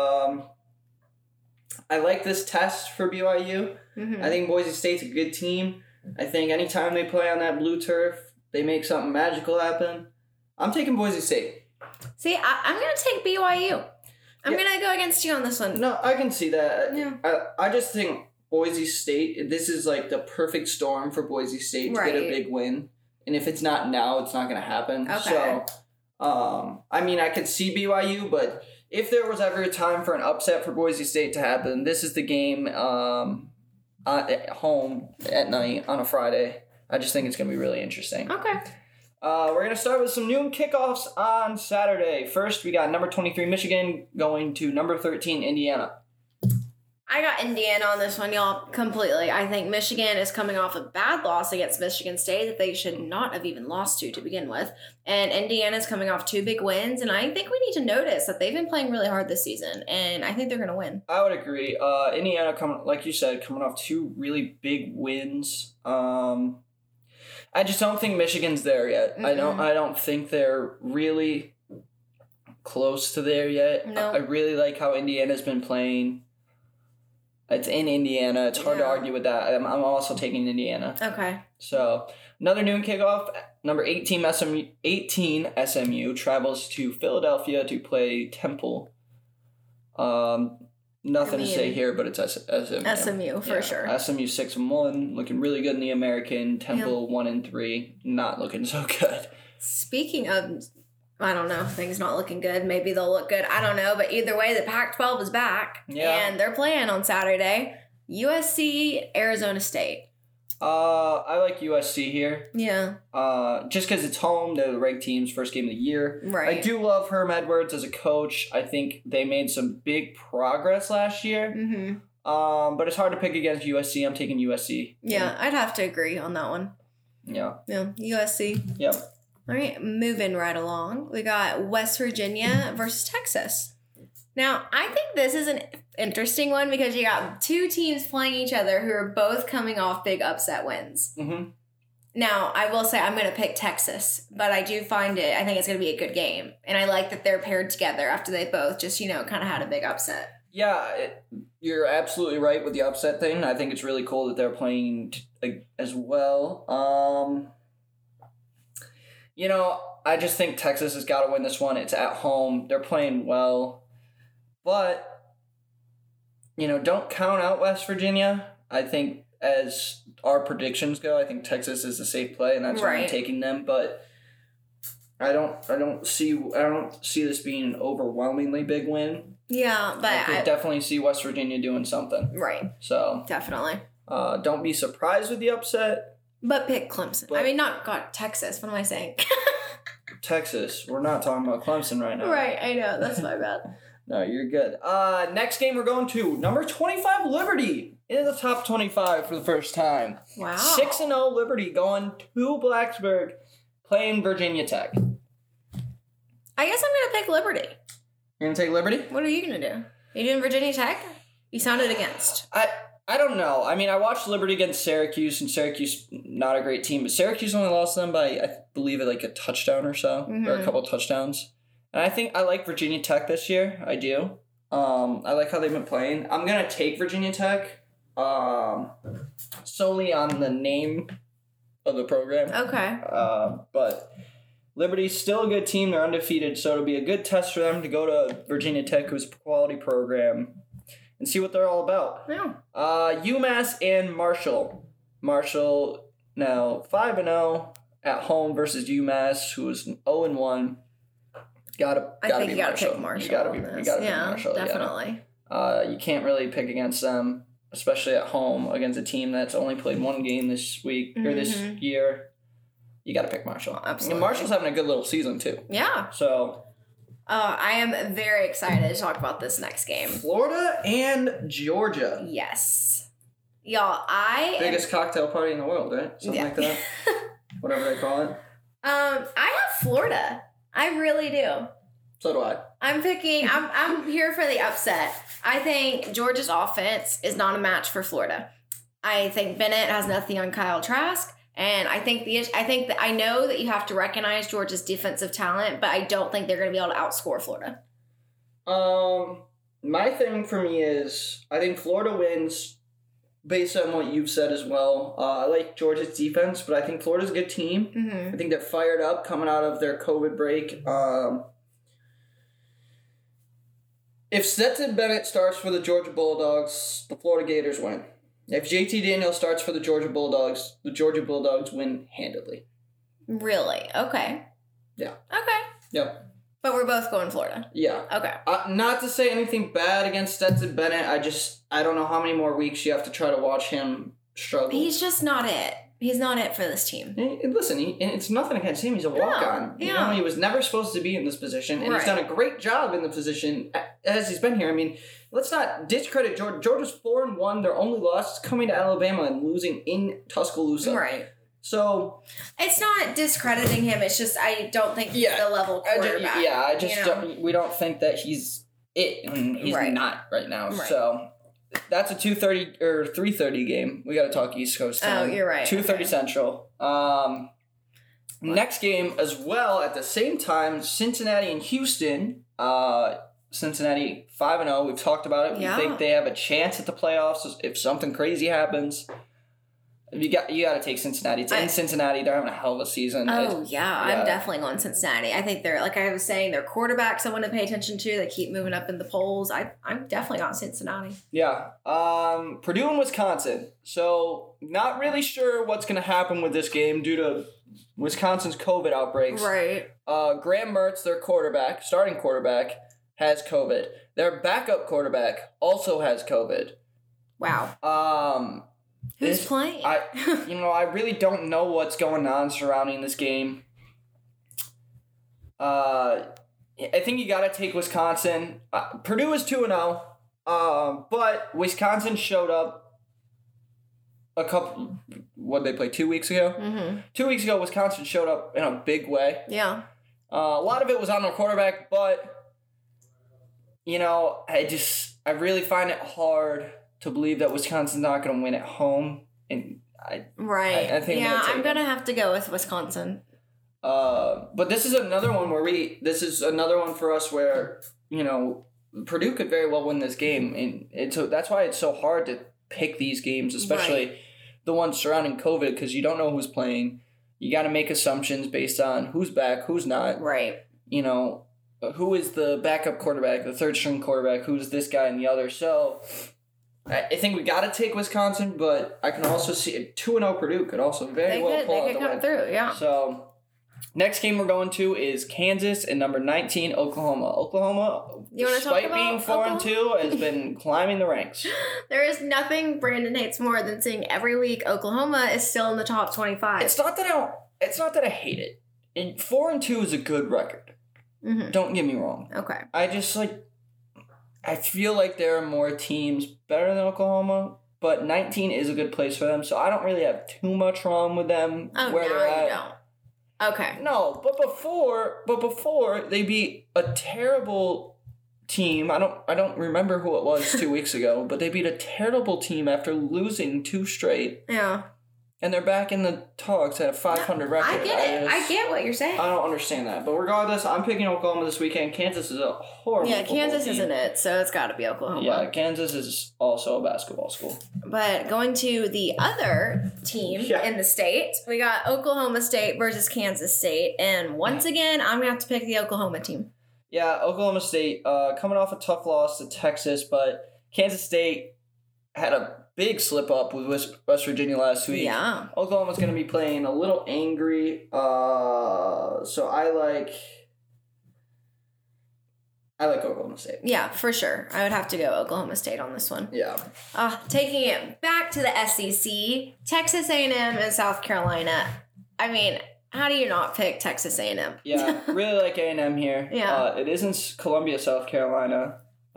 I like this test for BYU. Mm-hmm. I think Boise State's a good team. I think anytime they play on that blue turf, they make something magical happen. I'm taking Boise State. See, I'm going to take BYU. I'm going to go against you on this one. No, I can see that. Yeah. I just think Boise State, this is like the perfect storm for Boise State to get a big win. And if it's not now, it's not going to happen. Okay. So, I mean, I could see BYU, but if there was ever a time for an upset for Boise State to happen, this is the game at home at night on a Friday. I just think it's going to be really interesting. Okay. We're going to start with some noon kickoffs on Saturday. First, we got number 23 Michigan going to number 13 Indiana. I got Indiana on this one, y'all, completely. I think Michigan is coming off a bad loss against Michigan State that they should not have even lost to begin with. And Indiana's coming off 2 big wins, and I think we need to notice that they've been playing really hard this season, and I think they're going to win. I would agree. Indiana, like you said, coming off 2 really big wins. I just don't think Michigan's there yet. Mm-mm. I don't think they're really close to there yet. No. I really like how Indiana's been playing. It's in Indiana. It's hard to argue with that. I'm also taking Indiana. Okay. So, another noon kickoff. Number 18 SMU travels to Philadelphia to play Temple. Nothing to say here, but it's SMU. SMU, for sure. SMU 6-1, looking really good in the American. Temple 1-3, not looking so good. Speaking of, I don't know, things not looking good. Maybe they'll look good. I don't know. But either way, the Pac-12 is back. Yeah. And they're playing on Saturday. USC, Arizona State. I like USC here. Yeah. Just because it's home, they're the ranked team's first game of the year. Right. I do love Herm Edwards as a coach. I think they made some big progress last year. Mm-hmm. But it's hard to pick against USC. I'm taking USC. Yeah, I'd have to agree on that one. Yeah. Yeah, USC. Yep. All right, moving right along. We got West Virginia versus Texas. Now, I think this is an interesting one because you got 2 teams playing each other who are both coming off big upset wins. Mm-hmm. Now, I will say I'm going to pick Texas, but I think it's going to be a good game. And I like that they're paired together after they both just, kind of had a big upset. Yeah, you're absolutely right with the upset thing. I think it's really cool that they're playing as well. I just think Texas has got to win this one. It's at home. They're playing well. But, don't count out West Virginia. I think as our predictions go, I think Texas is a safe play, and that's why I'm taking them. But I don't see this being an overwhelmingly big win. Yeah, but I could definitely see West Virginia doing something. Right. So definitely. Don't be surprised with the upset. But pick Clemson. Texas. What am I saying? Texas. We're not talking about Clemson right now. Right, I know. That's my bad. No, you're good. Next game we're going to number 25 Liberty in the top 25 for the first time. Wow. 6-0 Liberty going to Blacksburg, playing Virginia Tech. I guess I'm gonna pick Liberty. You're gonna take Liberty? What are you gonna do? You doing Virginia Tech? You sounded against. I don't know. I mean, I watched Liberty against Syracuse, and Syracuse, not a great team, but Syracuse only lost them by, I believe, like a touchdown or so, or a couple touchdowns. And I think I like Virginia Tech this year. I do. I like how they've been playing. I'm going to take Virginia Tech solely on the name of the program. Okay. But Liberty's still a good team. They're undefeated, so it'll be a good test for them to go to Virginia Tech, who's a quality program, and see what they're all about. Yeah. UMass and Marshall. Marshall now 5-0 at home versus UMass, who is 0-1. I think you gotta pick Marshall. You gotta pick Marshall. Definitely. Yeah. You can't really pick against them, especially at home against a team that's only played 1 game this week or this year. You gotta pick Marshall. Absolutely. And Marshall's having a good little season too. Yeah. So. I am very excited to talk about this next game. Florida and Georgia. Yes. Y'all, biggest cocktail party in the world, right? Something like that. Whatever they call it. I have Florida. I really do. So do I. I'm here for the upset. I think Georgia's offense is not a match for Florida. I think Bennett has nothing on Kyle Trask. And I know that you have to recognize Georgia's defensive talent, but I don't think they're going to be able to outscore Florida. My thing for me is I think Florida wins based on what you've said as well. I like Georgia's defense, but I think Florida's a good team. Mm-hmm. I think they're fired up coming out of their COVID break. If Stetson Bennett starts for the Georgia Bulldogs, the Florida Gators win. If JT Daniels starts for the Georgia Bulldogs win handedly. Really? Okay. Yeah. Okay. Yep. But we're both going Florida. Yeah. Okay. Not to say anything bad against Stetson Bennett. I don't know how many more weeks you have to try to watch him struggle. He's just not it. He's not it for this team. And listen, it's nothing against him. He's a walk-on. Yeah. You know, he was never supposed to be in this position, and he's done a great job in the position as he's been here. I mean, let's not discredit Georgia. Georgia's 4-1. Their only loss is coming to Alabama and losing in Tuscaloosa. Right. So it's not discrediting him. It's just I don't think he's the level quarterback. I just don't. We don't think that he's it, and he's not right now. Right. So. That's a 2:30 or 3:30 game. We got to talk East Coast time. Oh, you're right. 2:30 Central. Next game as well at the same time, Cincinnati and Houston. Cincinnati 5-0. We've talked about it. We think they have a chance at the playoffs if something crazy happens. You got to take Cincinnati. It's in Cincinnati. They're having a hell of a season. I'm definitely going Cincinnati. I think they're, like I was saying, their quarterbacks I want to pay attention to. They keep moving up in the polls. I'm definitely on Cincinnati. Yeah. Purdue and Wisconsin. So not really sure what's going to happen with this game due to Wisconsin's COVID outbreaks. Right. Graham Mertz, their starting quarterback, has COVID. Their backup quarterback also has COVID. Wow. Who's playing? I really don't know what's going on surrounding this game. I think you got to take Wisconsin. Purdue is 2-0, but Wisconsin showed up a couple. What did they play 2 weeks ago? Mm-hmm. 2 weeks ago, Wisconsin showed up in a big way. Yeah. A lot of it was on their quarterback, but I really find it hard to believe that Wisconsin's not going to win at home, and I think I'm going to have to go with Wisconsin. But this is another one for us where Purdue could very well win this game, and so that's why it's so hard to pick these games, especially the ones surrounding COVID, because you don't know who's playing. You got to make assumptions based on who's back, who's not. Right. Who is the backup quarterback, the third string quarterback, who's this guy and the other. So I think we got to take Wisconsin, but I can also see 2-0 Purdue could also pull out the win. They could come through, yeah. So next game we're going to is Kansas and number 19 Oklahoma. Oklahoma, despite being 4-2, has been climbing the ranks. There is nothing Brandon hates more than seeing every week Oklahoma is still in the top 25. It's not that I hate it. And 4-2 is a good record. Mm-hmm. Don't get me wrong. Okay. I feel like there are more teams better than Oklahoma, but 19 is a good place for them, so I don't really have too much wrong with them where they're at. You don't. Okay. No, but before they beat a terrible team. I don't remember who it was 2 weeks ago, but they beat a terrible team after losing 2 straight. Yeah. And they're back in the talks at a 500 record. I get it. I get what you're saying. I don't understand that. But regardless, I'm picking Oklahoma this weekend. Kansas is a horrible Kansas team. isn't it, so it's got to be Oklahoma. Yeah, Kansas is also a basketball school. But going to the other team in the state, we got Oklahoma State versus Kansas State. And once again, I'm going to have to pick the Oklahoma team. Yeah, Oklahoma State coming off a tough loss to Texas, but Kansas State had a big slip up with West Virginia last week. Yeah. Oklahoma's going to be playing a little angry. So I like Oklahoma State. Yeah, for sure. I would have to go Oklahoma State on this one. Yeah. Taking it back to the SEC, Texas A&M and South Carolina. I mean, how do you not pick Texas A&M? Yeah, really like A&M here. Yeah. It is in Columbia, South Carolina.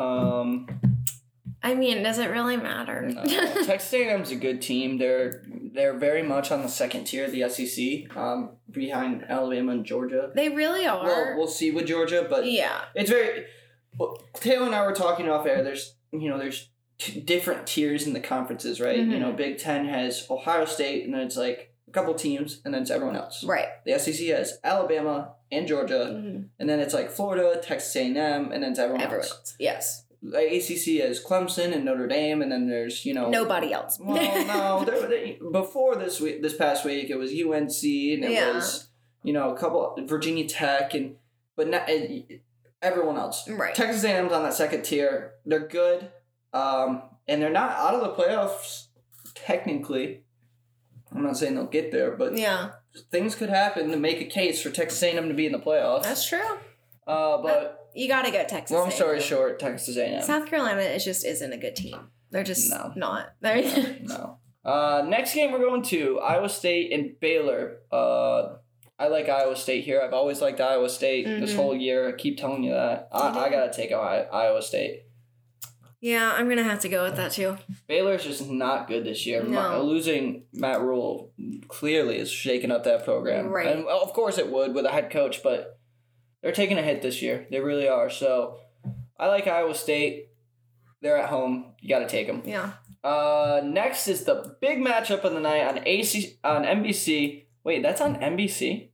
I mean, does it really matter? No. Texas A&M's a good team. They're very much on the second tier of the SEC, behind Alabama and Georgia. They really are. Well, we'll see with Georgia, but it's very. Well, Taylor and I were talking off air. There's different tiers in the conferences, right? Mm-hmm. Big Ten has Ohio State, and then it's like a couple teams, and then it's everyone else. Right. The SEC has Alabama and Georgia, and then it's like Florida, Texas A&M, and then it's everyone else. Yes. The ACC has Clemson and Notre Dame, and then there's nobody else. Well, no, before this past week, it was UNC, and it was a couple Virginia Tech, but not everyone else. Right. Texas A&M's on that second tier. They're good, and they're not out of the playoffs technically. I'm not saying they'll get there, but things could happen to make a case for Texas A&M to be in the playoffs. That's true. But you got to go Texas. Long story short, Texas A&M. South Carolina isn't a good team. They're just not. No. Next game we're going to Iowa State and Baylor. I like Iowa State here. I've always liked Iowa State this whole year. I keep telling you that. I got to take Iowa State. Yeah, I'm going to have to go with that too. Baylor's just not good this year. No. Losing Matt Rule clearly is shaking up that program. Right. And of course it would with a head coach, but they're taking a hit this year. They really are. So I like Iowa State. They're at home. You got to take them. Yeah. Next is the big matchup of the night on NBC. Wait, that's on NBC?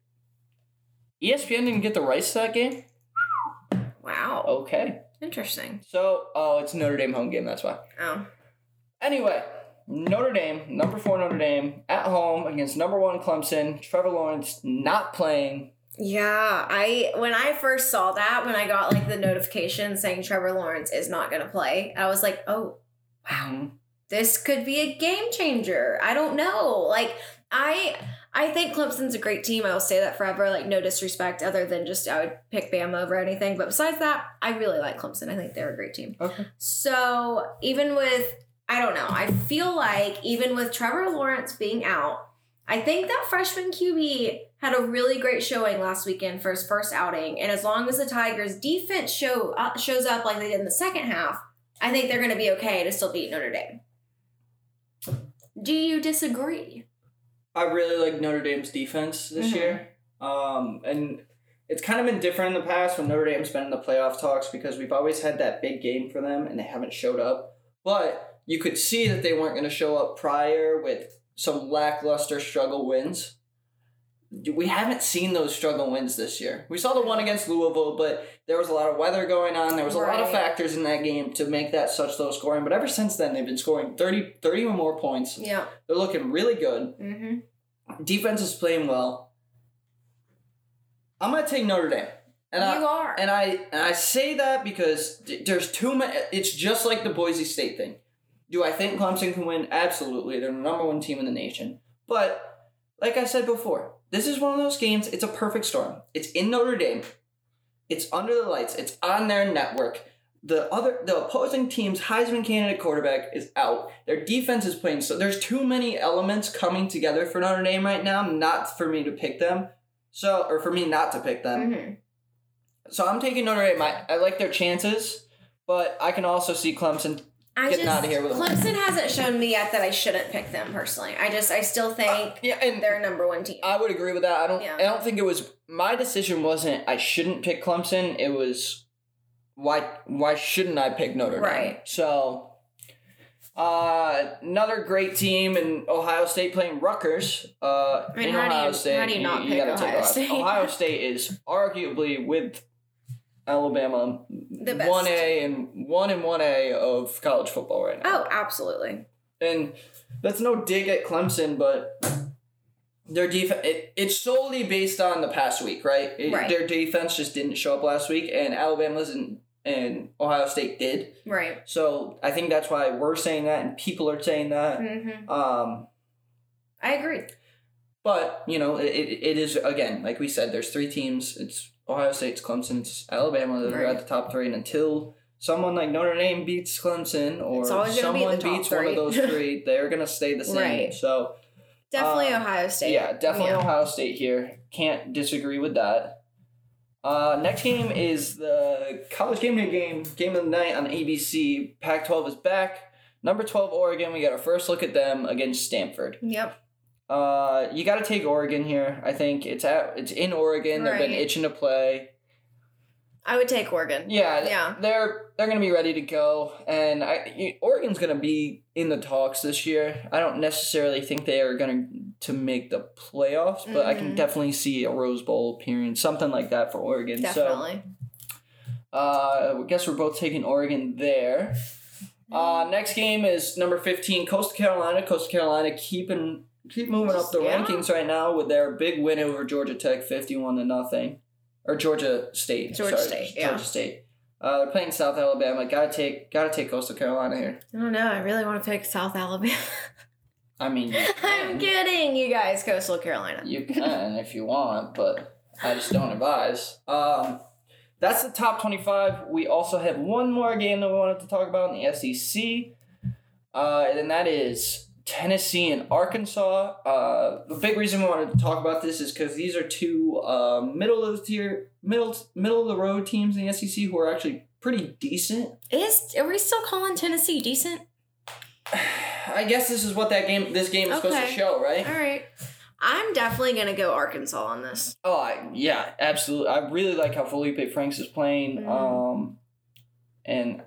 ESPN didn't get the rights to that game? Wow. Okay. Interesting. So, it's Notre Dame home game, that's why. Oh. Anyway, Notre Dame, number 4 Notre Dame, at home against number 1 Clemson. Trevor Lawrence not playing. Yeah, when I first saw that, when I got like the notification saying Trevor Lawrence is not going to play, I was like, oh, wow. Mm-hmm. This could be a game changer. I don't know. Like, I think Clemson's a great team. I will say that forever. Like, no disrespect other than just I would pick Bama over anything. But besides that, I really like Clemson. I think they're a great team. Okay. So even with, I don't know, I feel like even with Trevor Lawrence being out, I think that freshman QB had a really great showing last weekend for his first outing. And as long as the Tigers' defense shows up like they did in the second half, I think they're going to be okay to still beat Notre Dame. Do you disagree? I really like Notre Dame's defense this year. And it's kind of been different in the past when Notre Dame's been in the playoff talks because we've always had that big game for them and they haven't showed up. But you could see that they weren't going to show up prior with some lackluster struggle wins. We haven't seen those struggle wins this year. We saw the one against Louisville, but there was a lot of weather going on. There was a lot of factors in that game to make that such low scoring. But ever since then, they've been scoring 30 or more points. Yeah. They're looking really good. Mm-hmm. Defense is playing well. I'm going to take Notre Dame. And you are. And I say that because there's too many. It's just like the Boise State thing. Do I think Clemson can win? Absolutely. They're the number 1 team in the nation. But like I said before, this is one of those games. It's a perfect storm. It's in Notre Dame. It's under the lights. It's on their network. The opposing team's Heisman candidate quarterback is out. Their defense is playing. So there's too many elements coming together for Notre Dame right now, not for me to pick them. Or for me not to pick them. Mm-hmm. So I'm taking Notre Dame. I like their chances, but I can also see Clemson getting out of here with Clemson hasn't shown me yet that I shouldn't pick them personally. I still think and they're number 1 team. I would agree with that. I don't think it was my decision. Wasn't I shouldn't pick Clemson. It was why shouldn't I pick Notre Dame? Right. So another great team in Ohio State playing Rutgers. How do you not pick Ohio State? Ohio State is arguably with Alabama the best. 1A and 1A of college football right now. Oh, absolutely. And that's no dig at Clemson, but their defense, it's solely based on the past week, right? Their defense just didn't show up last week, and Alabama's and Ohio State did. Right. So I think that's why we're saying that, and people are saying that. Mm-hmm. I agree. But, it is, again, like we said, there's 3 teams. It's Ohio State, it's Clemson, it's Alabama. They're at the top 3. And until someone like Notre Dame beats Clemson or someone beats one of those 3, they're going to stay the same. Right. So definitely Ohio State. Yeah, definitely Ohio State here. Can't disagree with that. Next game is the college game of the night on ABC. Pac-12 is back. Number 12, Oregon. We got our first look at them against Stanford. Yep. You got to take Oregon here. I think it's in Oregon. They've been itching to play. I would take Oregon. Yeah. They're going to be ready to go, and Oregon's going to be in the talks this year. I don't necessarily think they are going to make the playoffs, but I can definitely see a Rose Bowl appearance, something like that for Oregon. Definitely. So, I guess we're both taking Oregon there. Next game is number 15, Coastal Carolina. Coastal Carolina keep moving up the rankings right now with their big win over Georgia Tech, 51-0. Or Georgia State. Georgia State. They're playing South Alabama. Gotta take Coastal Carolina here. I don't know. I really want to pick South Alabama. I mean, I'm kidding, you guys. Coastal Carolina. You can if you want, but I just don't advise. That's the top 25. We also have one more game that we wanted to talk about in the SEC, and that is Tennessee and Arkansas. The big reason we wanted to talk about this is because these are two middle of the road teams in the SEC who are actually pretty decent. Are we still calling Tennessee decent? I guess this is what this game is supposed to show, right? All right. I'm definitely gonna go Arkansas on this. Oh, yeah, absolutely. I really like how Felipe Franks is playing. And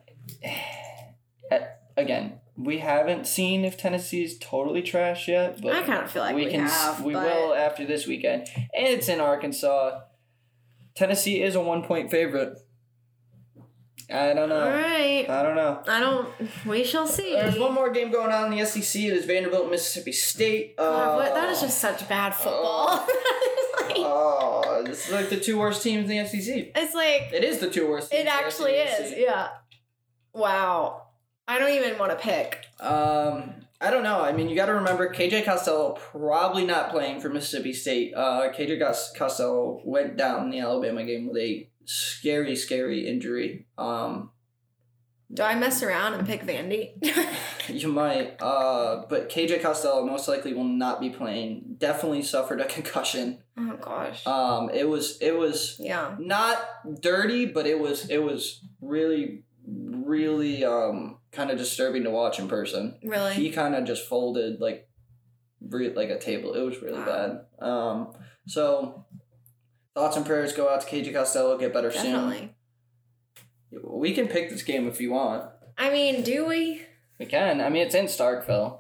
again, we haven't seen if Tennessee's totally trash yet, but I kind of feel like we will after this weekend. And it's in Arkansas. Tennessee is a 1-point favorite. I don't know. All right. I don't know. We shall see. There's one more game going on in the SEC. It is Vanderbilt, Mississippi State. That is just such bad football. This is like the two worst teams in the SEC. It's like... It is the two worst teams. It actually is, yeah. Wow. I don't even want to pick. I don't know. I mean, you got to remember, KJ Costello probably not playing for Mississippi State. KJ Costello went down in the Alabama game with a scary, scary injury. Do I mess around and pick Vandy? You might. But KJ Costello most likely will not be playing. Definitely suffered a concussion. Oh gosh. It was not dirty, but it was really, really kind of disturbing to watch in person. Really? He kind of just folded like a table. It was really bad. So thoughts and prayers go out to KJ Costello. Get better soon. We can pick this game if you want. I mean, do we? We can. I mean, it's in Starkville.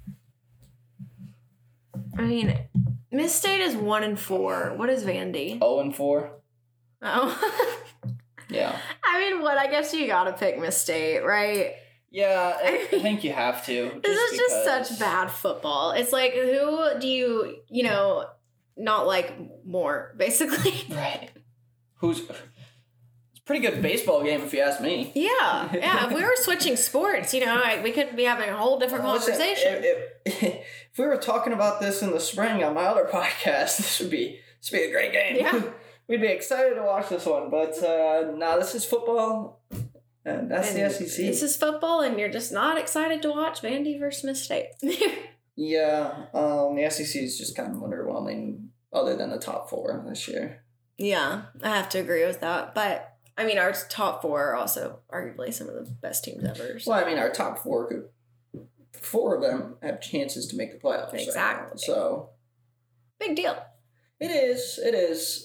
I mean, Miss State is 1-4. What is Vandy? 0-4. Oh. Yeah. I mean, I guess you gotta pick Miss State, right? Yeah, I think you have to. This is just such bad football. It's like, who do you not like more, basically? Right. It's a pretty good baseball game, if you ask me. Yeah. If we were switching sports, we could be having a whole different conversation. If we were talking about this in the spring on my other podcast, this would be a great game. Yeah. We'd be excited to watch this one, but this is football. And that's the SEC. This is football, and you're just not excited to watch Vandy versus Miss State. Yeah, the SEC is just kind of underwhelming, other than the top four this year. Yeah, I have to agree with that. But, I mean, our top four are also arguably some of the best teams ever. So. Well, I mean, our top four four of them have chances to make the playoffs. Exactly. Right now, so. Big deal. It is.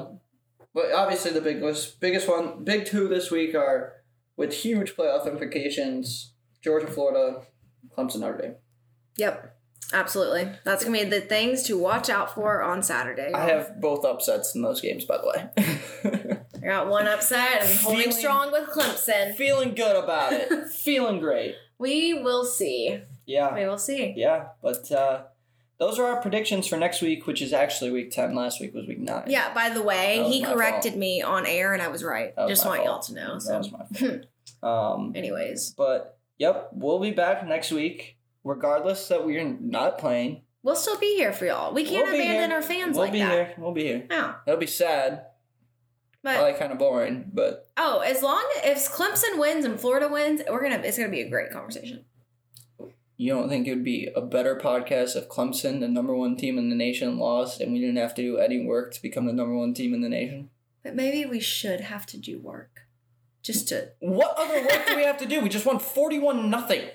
But obviously the biggest one, big two this week are, with huge playoff implications, Georgia, Florida, Clemson, Notre Dame. Yep, absolutely. That's going to be the things to watch out for on Saturday. I have both upsets in those games, by the way. I got one upset and holding strong with Clemson. Feeling good about it. Feeling great. We will see. Yeah. We will see. Yeah, but those are our predictions for next week, which is actually week 10. Last week was week 9. Yeah, by the way, he corrected me on air and I was right. Just want y'all to know. So. That was my fault. Anyways. But, yep, we'll be back next week, regardless that we're not playing. We'll still be here for y'all. We can't abandon our fans like that. We'll be here. Yeah. It'll be sad. But, probably kind of boring, but... as long as Clemson wins and Florida wins, it's gonna be a great conversation. You don't think it would be a better podcast if Clemson, the number one team in the nation, lost and we didn't have to do any work to become the number one team in the nation? But maybe we should have to do work. Just to... What other work do we have to do? We just won 41-0.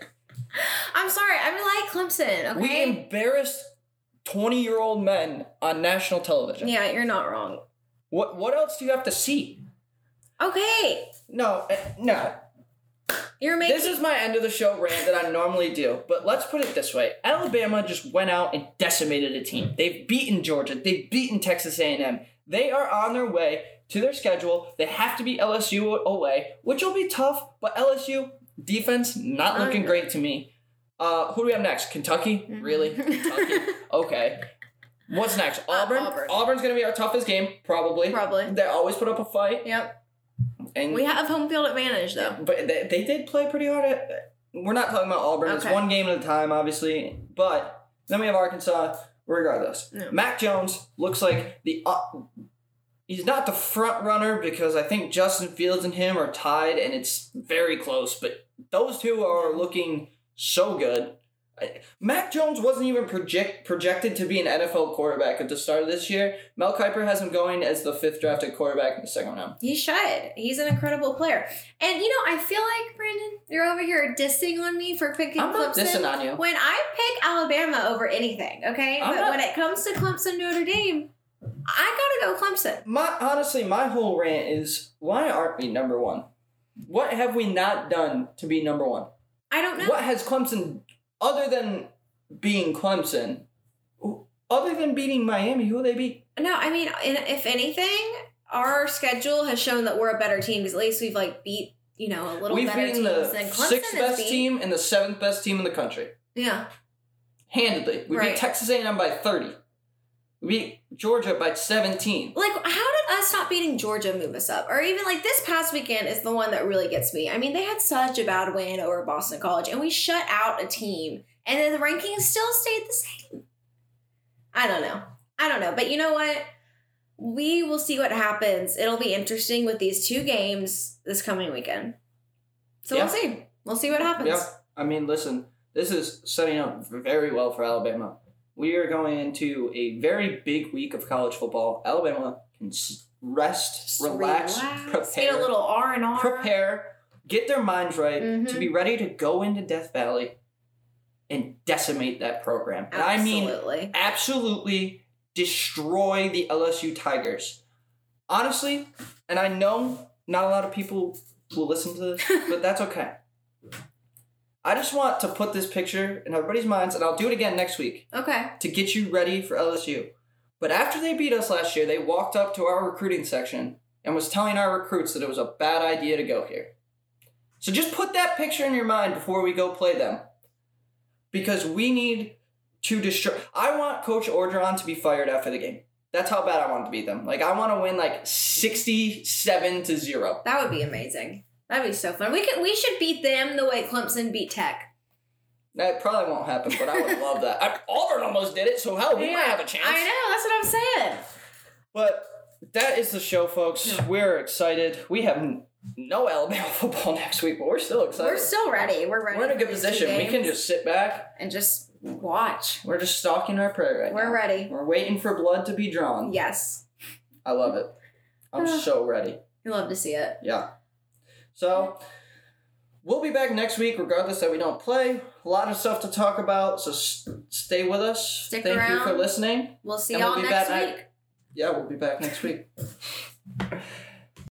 I'm sorry. I like Clemson, okay? We embarrassed 20-year-old men on national television. Yeah, you're not wrong. What else do you have to see? Okay. No. You're making... This is my end of the show rant that I normally do, but let's put it this way. Alabama just went out and decimated a team. They've beaten Georgia. They've beaten Texas A&M. They are on their way to their schedule. They have to beat LSU away, which will be tough, but LSU, defense, not looking great to me. Who do we have next? Kentucky? Mm-hmm. Really? Kentucky? Okay. What's next? Auburn? Auburn's going to be our toughest game, probably. They always put up a fight. Yep. And we have home field advantage, though. But they did play pretty hard. We're not talking about Auburn. Okay. It's one game at a time, obviously. But then we have Arkansas. Regardless, no. Mac Jones looks like he's not the front runner because I think Justin Fields and him are tied, and it's very close. But those two are looking so good. Mac Jones wasn't even projected to be an NFL quarterback at the start of this year. Mel Kiper has him going as the 5th drafted quarterback in the second round. He should. He's an incredible player. And, I feel like, Brandon, you're over here dissing on me for picking Clemson. I'm not dissing on you. When I pick Alabama over anything, okay? When it comes to Clemson Notre Dame, I gotta go Clemson. Honestly, my whole rant is, why aren't we number one? What have we not done to be number one? I don't know. What has Clemson, other than being Clemson, other than beating Miami, who they beat? No, I mean, if anything, our schedule has shown that we're a better team because at least we've beat, a little we've better teams than Clemson. We've beaten the 6th best team and the 7th best team in the country. Yeah. Handedly. We beat Texas A&M by 30. We beat Georgia by 17. How did us not beating Georgia move us up? Or even, this past weekend is the one that really gets me. I mean, they had such a bad win over Boston College, and we shut out a team, and then the rankings still stayed the same. I don't know. But you know what? We will see what happens. It'll be interesting with these 2 games this coming weekend. So We'll see. We'll see what happens. Yeah. I mean, listen, this is setting up very well for Alabama. We are going into a very big week of college football. Alabama can rest, relax, prepare. Get a little R&R. Prepare, get their minds right to be ready to go into Death Valley and decimate that program. And I mean, absolutely destroy the LSU Tigers. Honestly, and I know not a lot of people will listen to this, but that's okay. I just want to put this picture in everybody's minds, and I'll do it again next week. Okay. To get you ready for LSU. But after they beat us last year, they walked up to our recruiting section and was telling our recruits that it was a bad idea to go here. So just put that picture in your mind before we go play them. Because we need to destroy... I want Coach Orgeron to be fired after the game. That's how bad I want to beat them. I want to win 67-0. That would be amazing. That'd be so fun. We should beat them the way Clemson beat Tech. That probably won't happen, but I would love that. Auburn almost did it, so hell, we might have a chance. I know, that's what I'm saying. But that is the show, folks. Yeah. We're excited. We have no Alabama football next week, but we're still excited. We're still ready. We're in a good position. We can just sit back and just watch. We're just stalking our prey right now. We're ready. We're waiting for blood to be drawn. Yes. I love it. I'm so ready. You love to see it. Yeah. So, we'll be back next week, regardless that we don't play. A lot of stuff to talk about, so stay with us. Stick around. Thank you for listening. We'll see y'all next week. Yeah, we'll be back next week.